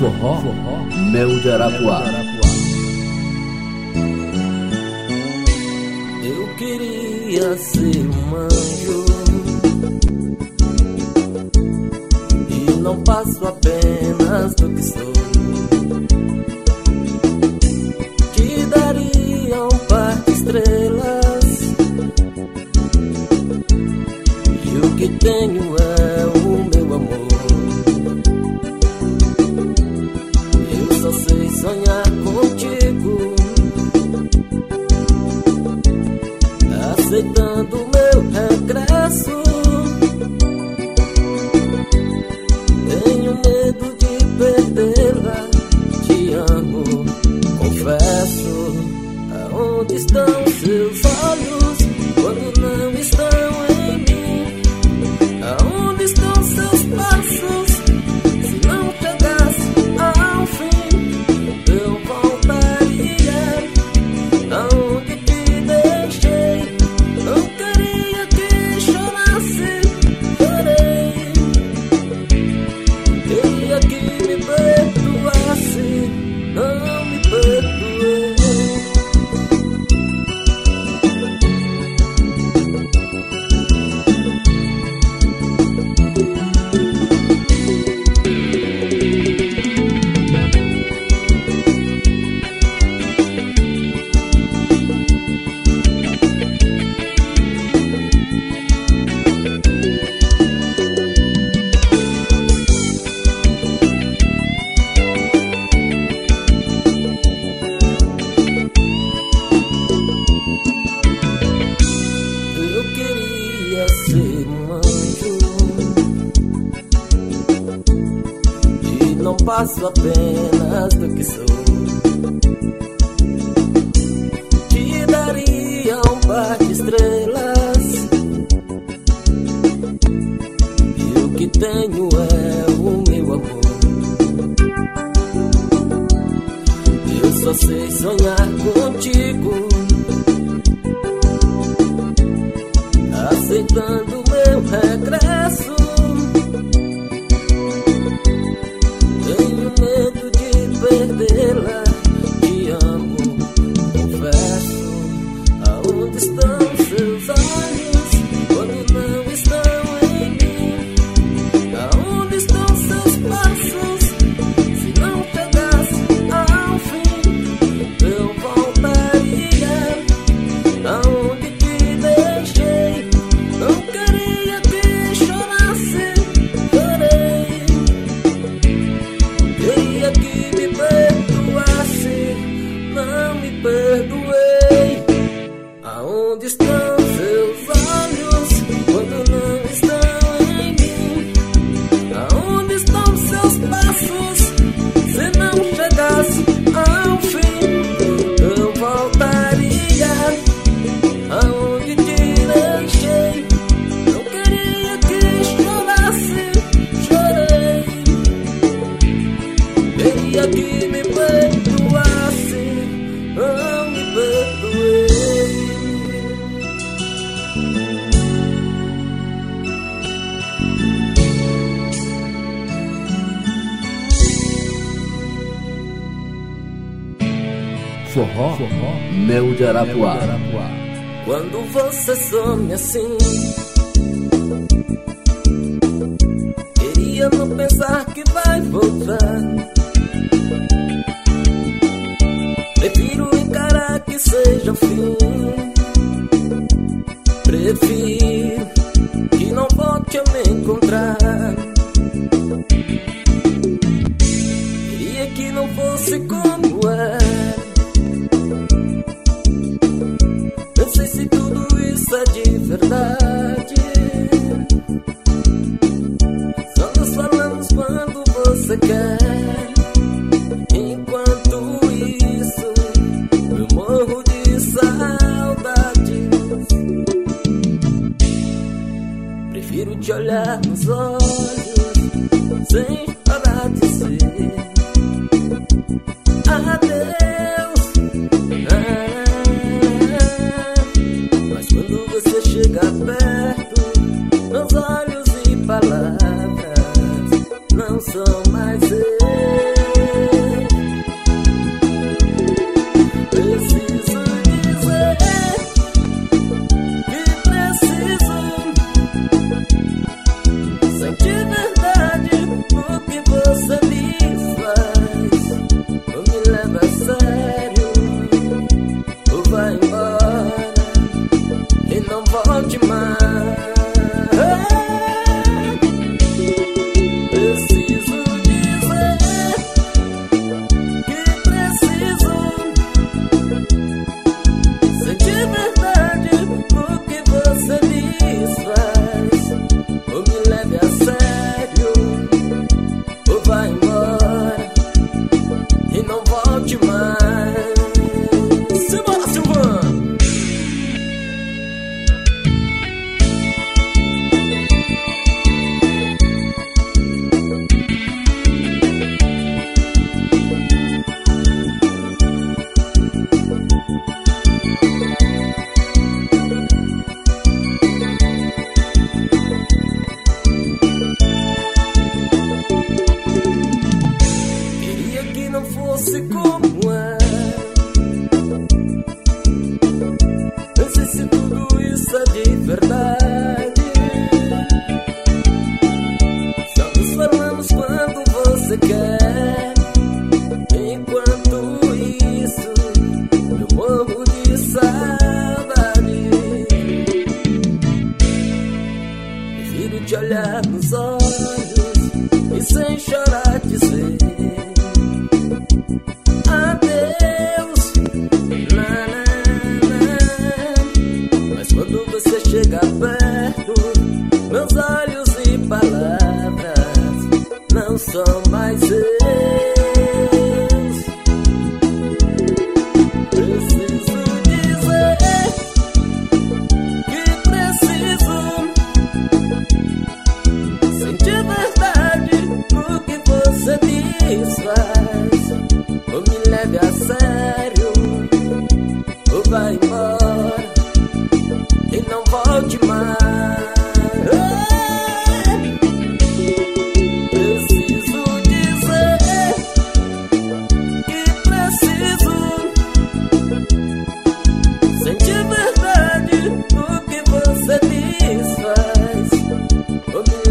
Forró, Mel de Arapuá. Eu queria ser um anjo e não passo apenas do que sou. Te daria um par de estrelas e o que tenho é o meu amor. Eu só sei sonhar contigo, aceitando meu regresso. Tenho medo de perdê-la, te amo, confesso. Aonde estão seus olhos quando não estão em mim? Aonde estão seus passos se não chegasse ao fim? Eu voltaria aonde te deixei. Não queria que chorasse, chorei. Queria que me perdoasse, não me perdoei. Ser um anjo e não passo apenas do que sou. Te daria um par de estrelas e o que tenho é o meu amor. Eu só sei sonhar contigo, aceitando meu regresso. Tenho medo de perdê-la, te amo, confesso. Aonde estão seus olhos quando não estão em mim? Aonde estão seus passos se não chegasse ao fim? Eu voltaria aonde te deixei. Não queria que chorasse, chorei. Queria que me perdoasse, não me perdoei. Aonde estão seus olhos quando não estão em mim? Aonde estão seus passos se não chegasse ao fim? Eu voltaria aonde te deixei. Não queria que chorasse, chorei. Queria que me perdoasse, não me perdoei. Forró, Mel de Arapuá. Quando você some assim, queria não pensar que vai voltar. Prefiro encarar que seja o fim. Prefiro que não volte a me encontrar. Queria que não fosse como é. Eu sei se tudo isso é de verdade. Só nos falamos quando você quer. Enquanto isso, eu morro de saudade. Prefiro te olhar nos olhos sem parar de ser. Adeus. Mas quando você chega perto, meus olhos e palavras não são mais eu. Sente verdade no que você diz, faz. Não me leva a sério, ou vai embora e não volte mais. Preciso dizer que preciso. Sente verdade no que você diz, faz. Ou me leve a sério, ou vai embora e não volte mais. Simbora, Silvano! Queria que não fosse como é. Não sei se tudo isso é de verdade. Só nos falamos quando você quer. Enquanto isso, eu morro de saudade. Prefiro te olhar nos olhos e sem chorar dizer adeus, na, na, na. Mas quando você chega perto, meus olhos e palavras não são mais seus. Preciso dizer que preciso. Sente verdade no que você diz, faz. Ou me leve a sério, ou vai embora e não volte mais. Preciso dizer que preciso. Sente verdade no que você diz, faz. Ou me